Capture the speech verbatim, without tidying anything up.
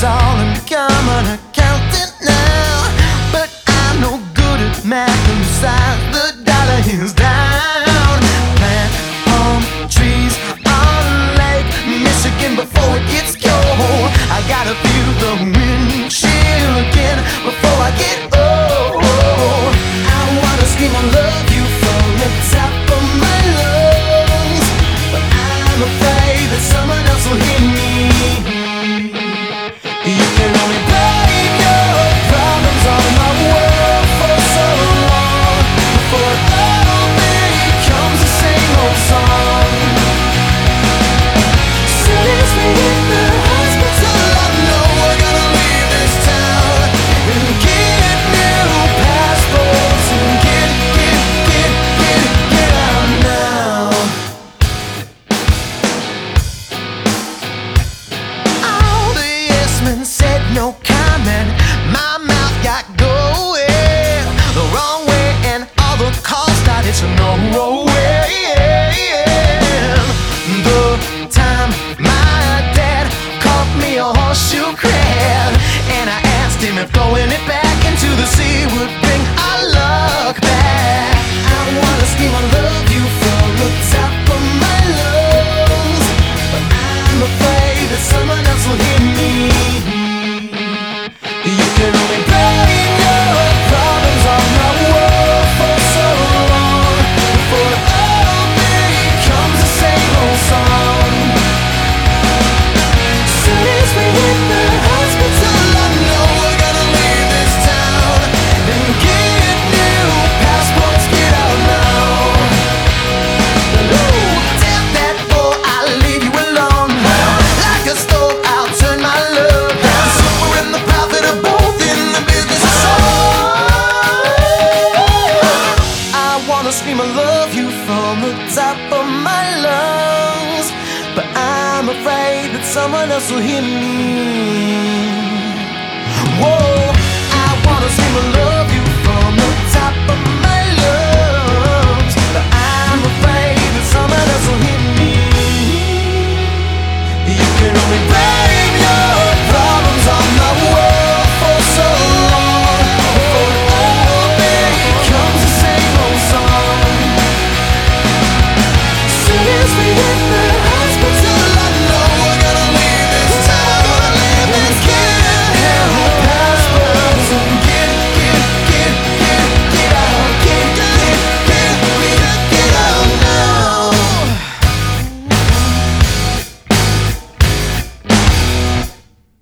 it's all in common accountant now. But I'm no good at math, and besides, the dollar is down. Plant palm trees on Lake Michigan before it gets cold. I gotta feel the wind chill again before I get old. I wanna scream I love you from the top of my lungs, but I'm afraid that someone else will hear me. You can only blame your problems on my world for so long before it all becomes the same old song. Soon as we hit the hospital, I know we're gonna leave this town and get new passports and get, get, get, get, get out now. All the yes men said no comment. My mouth got going the wrong way, and all the calls started to know way. The time my dad caught me a horseshoe crab, and I asked him if throwing it back into the sea would bring our luck back. I wanna scream I love you from the top of my lungs, but I'm afraid that someone else will hear me. You can only blame your problems on my world for so long before it all becomes the same old song. Soon as we hit the hospital, I know we're gonna leave this town and get new passports. Get out now. Ooh, tap that boy, I'll leave you alone. Like a stove, I'll turn my love down. So we're in the profit of both in the business of song. I wanna scream I love you from the top of my lungs, but I'm afraid that someone else will hear me. Whoa, I wanna scream I love you from the top of my